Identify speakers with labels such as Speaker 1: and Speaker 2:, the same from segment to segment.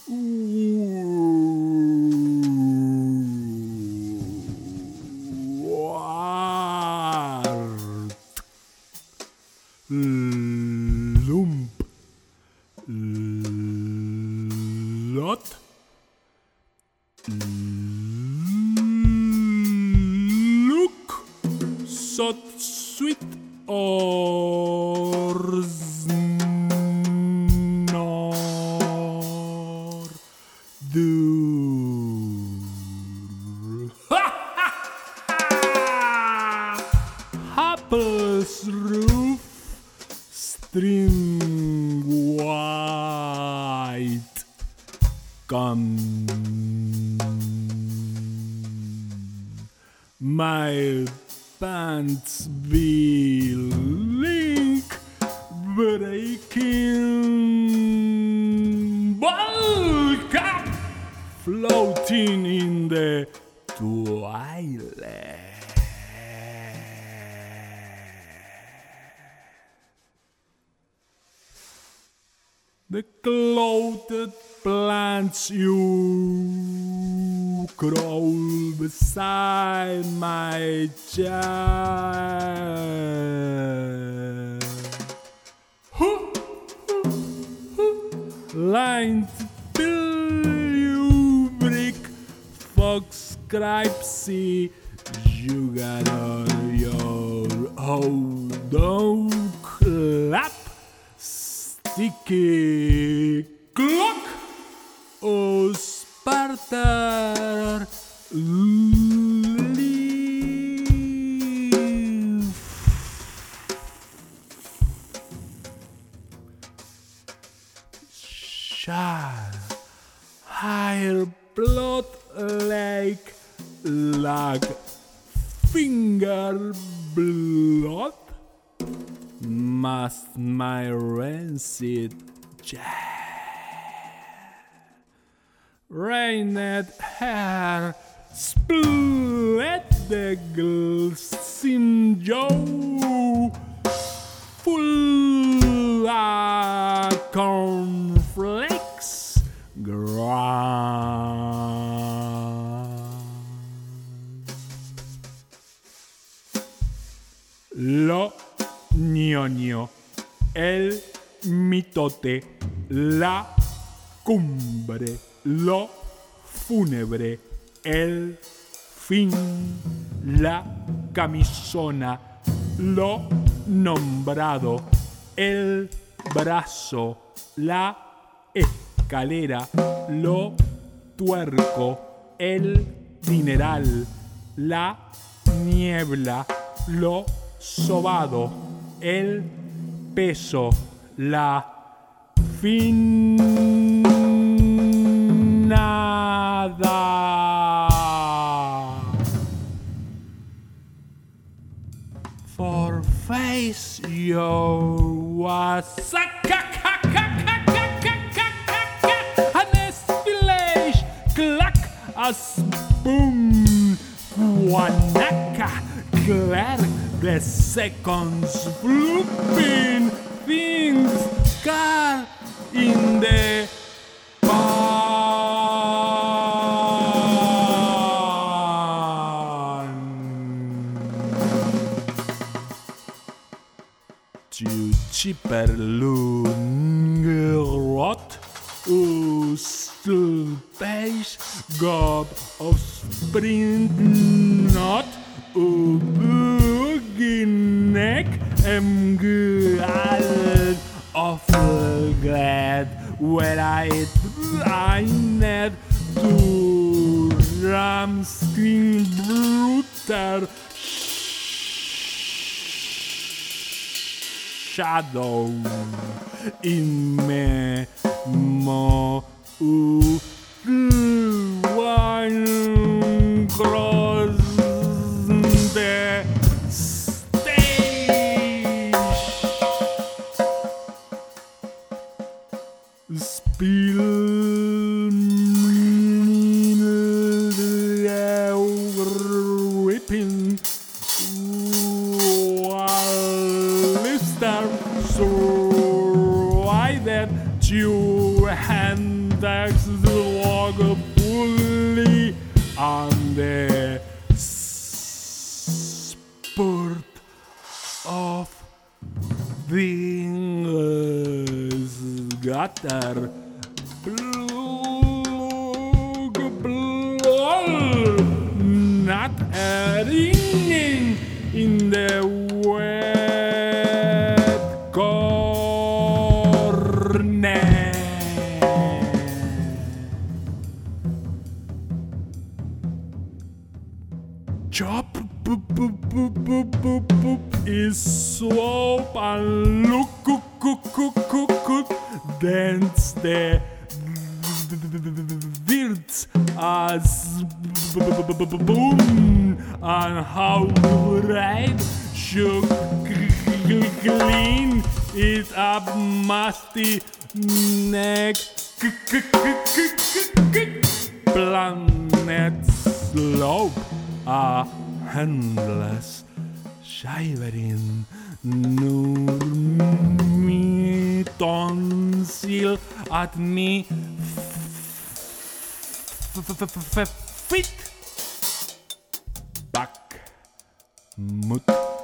Speaker 1: Wart. Lump. Lot. Look. Sot sweet or snor. Dur. Apples roof. String white. Come. My pants be link breaking bulk up floating in the twilight. The clothed plants you crawl beside my chair. Lined till you brick foxcripsy you got on your own clap. Sticky clock o Sparta leaf. Shall higher blood like finger blood. Must my rancid rained hair split the glisten Joe full cornflakes ground. Lo ñoño, el mitote, la cumbre, lo fúnebre, el fin, la camisona, lo nombrado, el brazo, la escalera, lo tuerco, el dineral, la niebla, lo sobado, el peso, la finada. For face your was an espillage clack a spoon guanaca clack. The seconds flipping things car in the pan. To cheaper lungerot still page gob of spring not neck am glad, awful glad when I net to ramskin brutal shadow in me mo one cross the spill ripping while lister so I that two handbags log bully on the spurt of things gutter not a ringing in the wet corner. Chop boop boop boop boop boop boop is slope and look cook cook cook cook cook dance the words as boom and how right should clean it up musty neck planet slope a handless shivering nur me tonsil at me fit back mut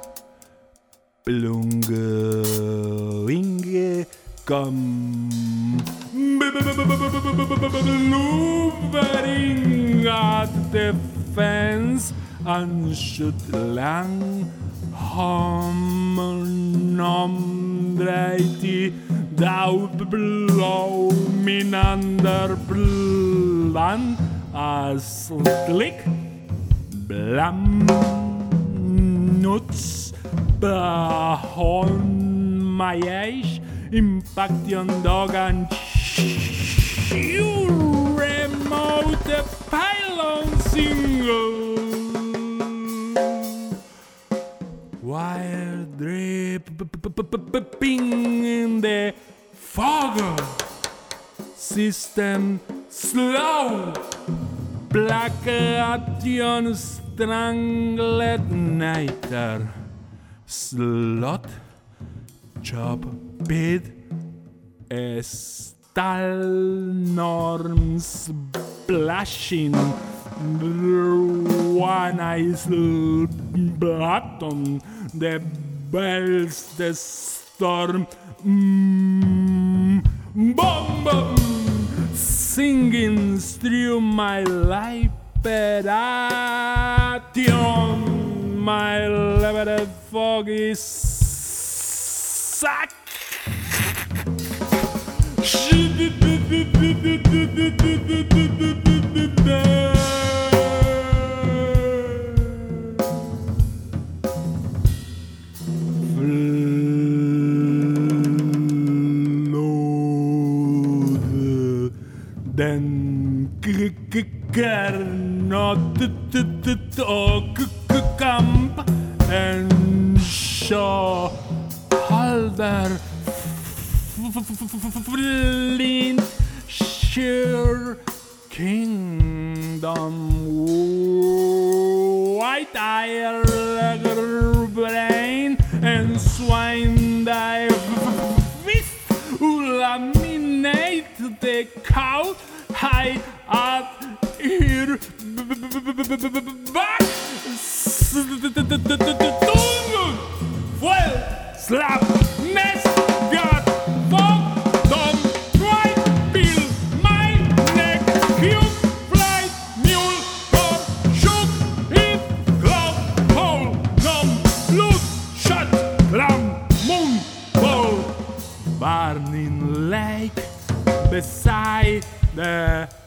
Speaker 1: blunge winge come loovering at the fence and should lang hom nom dreiti thou blow minander blan as slick blam nuts behon maish impaction dog and you remote pylon single wire dripping in the fog system slow black action strangled nighter slot chop bid stall norms splashing one eyes button the bells the storm bomb singing through my life peration my level foggy sack then not camp and show Halder flint sheer kingdom white eye brain and swine thy fist laminate the cow high at ear back well slap nest got fog dom right bill my neck cube flight mule or shook it cloud hole nom loot shut lamb moon ball burning lake beside the